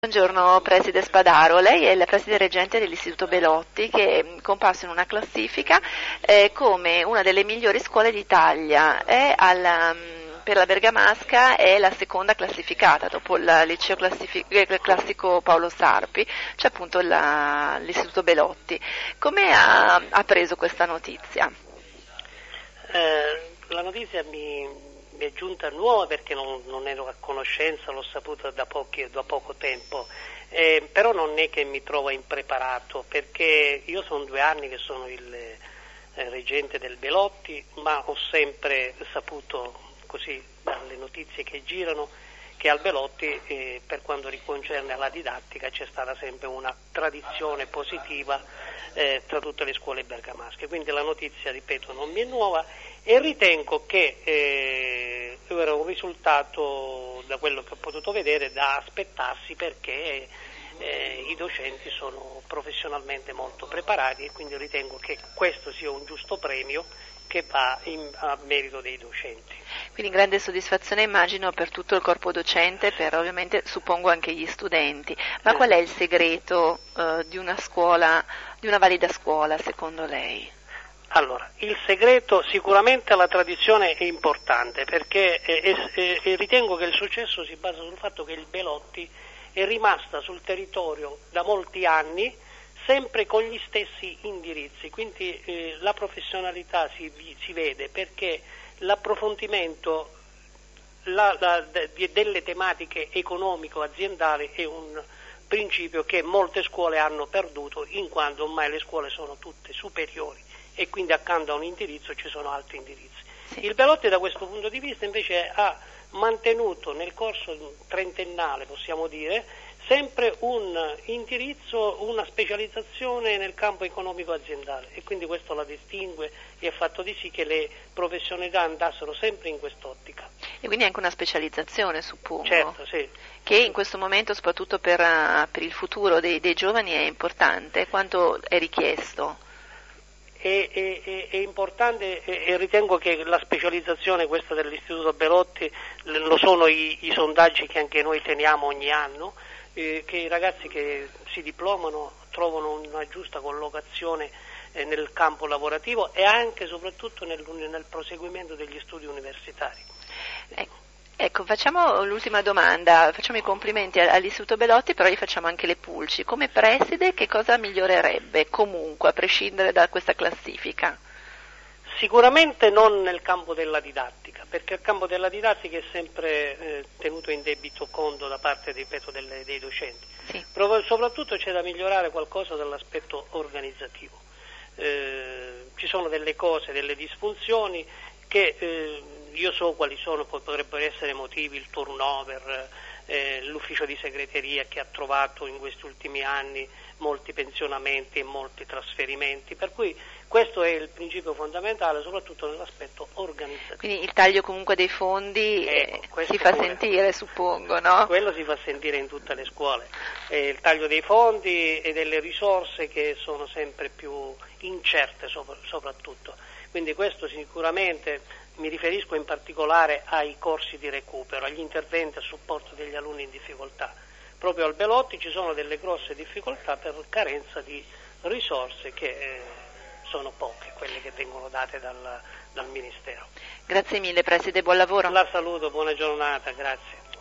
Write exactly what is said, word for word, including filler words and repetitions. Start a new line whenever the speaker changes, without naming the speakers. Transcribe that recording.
Buongiorno Preside Spadaro, lei è la Preside Reggente dell'Istituto Belotti che è comparso in una classifica eh, come una delle migliori scuole d'Italia. È alla, per la Bergamasca è la seconda classificata dopo il liceo classifi- classico Paolo Sarpi, c'è appunto la, l'Istituto Belotti. Come ha, ha preso questa notizia?
Eh, la notizia mi... mi è giunta nuova perché non, non ero a conoscenza, l'ho saputa da, pochi, da poco tempo, eh, però non è che mi trovo impreparato, perché io sono due anni che sono il eh, reggente del Belotti, ma ho sempre saputo, così dalle notizie che girano, che al Belotti eh, per quanto concerne la didattica c'è stata sempre una tradizione positiva eh, tra tutte le scuole bergamasche, quindi la notizia, ripeto, non mi è nuova e ritengo che eh, era un risultato, da quello che ho potuto vedere, da aspettarsi, perché eh, i docenti sono professionalmente molto preparati e quindi ritengo che questo sia un giusto premio che va in, a merito dei docenti.
Quindi grande soddisfazione immagino per tutto il corpo docente, per ovviamente suppongo anche gli studenti, ma qual è il segreto eh, di una scuola, di una valida scuola secondo lei?
Allora, il segreto, sicuramente la tradizione è importante, perché eh, eh, eh, ritengo che il successo si basa sul fatto che il Belotti è rimasta sul territorio da molti anni, sempre con gli stessi indirizzi, quindi eh, la professionalità si, si vede perché l'approfondimento la, la, de, delle tematiche economico-aziendali è un principio che molte scuole hanno perduto, in quanto ormai le scuole sono tutte superiori e quindi accanto a un indirizzo ci sono altri indirizzi. Sì. Il Belotti da questo punto di vista invece ha mantenuto nel corso trentennale, possiamo dire, sempre un indirizzo, una specializzazione nel campo economico-aziendale e quindi questo la distingue e ha fatto di sì che le professionalità andassero sempre in quest'ottica.
E quindi anche una specializzazione, suppongo.
Certo, sì.
Che in questo momento, soprattutto per, per il futuro dei, dei giovani, è importante. Quanto è richiesto?
È, è, è importante e ritengo che la specializzazione questa dell'Istituto Belotti, lo sono i, i sondaggi che anche noi teniamo ogni anno, eh, che i ragazzi che si diplomano trovano una giusta collocazione eh, nel campo lavorativo e anche e soprattutto nel, nel proseguimento degli studi universitari.
Ecco. Ecco, facciamo l'ultima domanda, facciamo i complimenti all'Istituto Belotti, però gli facciamo anche le pulci. Come preside che cosa migliorerebbe comunque, a prescindere da questa classifica?
Sicuramente non nel campo della didattica, perché il campo della didattica è sempre eh, tenuto in debito conto da parte, ripeto, delle, dei docenti.
Sì.
Però soprattutto c'è da migliorare qualcosa dall'aspetto organizzativo. Eh, ci sono delle cose, delle disfunzioni che eh, io so quali sono, poi potrebbero essere motivi, il turnover, eh, l'ufficio di segreteria che ha trovato in questi ultimi anni molti pensionamenti e molti trasferimenti, per cui questo è il principio fondamentale, soprattutto nell'aspetto organizzativo.
Quindi il taglio comunque dei fondi
ecco,
eh, si fa
pure.
sentire, suppongo, no?
Quello si fa sentire in tutte le scuole, eh, il taglio dei fondi e delle risorse che sono sempre più incerte sopra, soprattutto, quindi questo sicuramente. Mi riferisco in particolare ai corsi di recupero, agli interventi a supporto degli alunni in difficoltà. Proprio al Belotti ci sono delle grosse difficoltà per carenza di risorse che eh, sono poche, quelle che vengono date dal, dal Ministero.
Grazie mille Preside, buon lavoro.
La saluto, buona giornata, grazie.